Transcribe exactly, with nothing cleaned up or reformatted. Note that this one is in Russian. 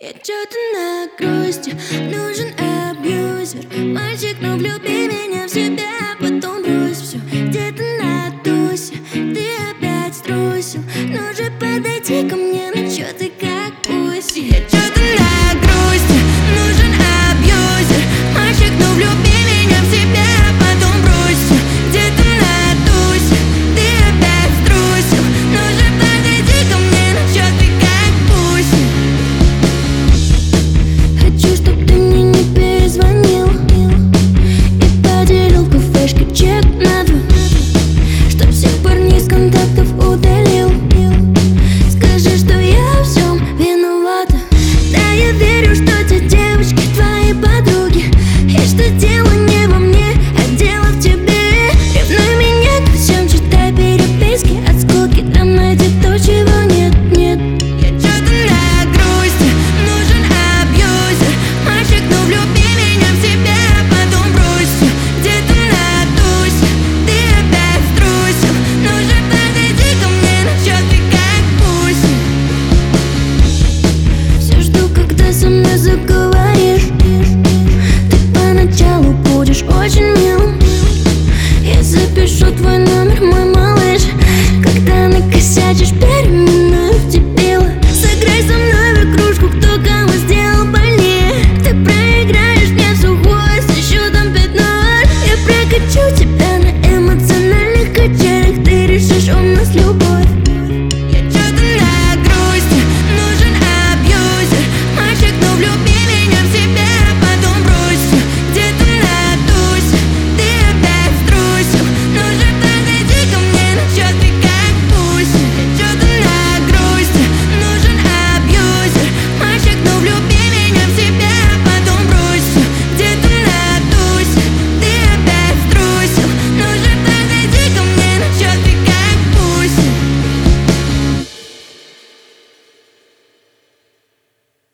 Я чё-то на грусти, нужен абьюзер. Мальчик, ну влюби меня в себя, потом брось все. Где-то на тусе ты опять струсил. Ну же подойди ко мне, ну чё ты как пусть. Я чё-то на грусти, нужен абьюзер. Мальчик, ну влюби меня в себя, потом брось все. Где-то на тусе ты опять струсил. Ну же подойди ко мне, ну чё ты как пусть. Хочу, чтоб ты мне не перезвонил и поделил в кафешке чек на два, чтоб всех парней с контактов удалил. Скажи, что я в всем виновата. Да, я верю, что те девочки твои подруги, и что дело не во мне, а дело в тебе. Ревнуй меня ко всем, читай переписки от скуки, там найди то, чего нет, нет. Я чё-то на грусти, нужен абьюзер. Мальчик, ну влюби меня в себя, потом брось все. Где-то на тусе ты опять струсил. Ну же подойди ко мне, ну чё ты как пусть. Все жду, когда со мной заговоришь. Ты поначалу будешь очень мил. Я запишу твой номер, мой малыш. Когда накосячишь, переименую в тебя.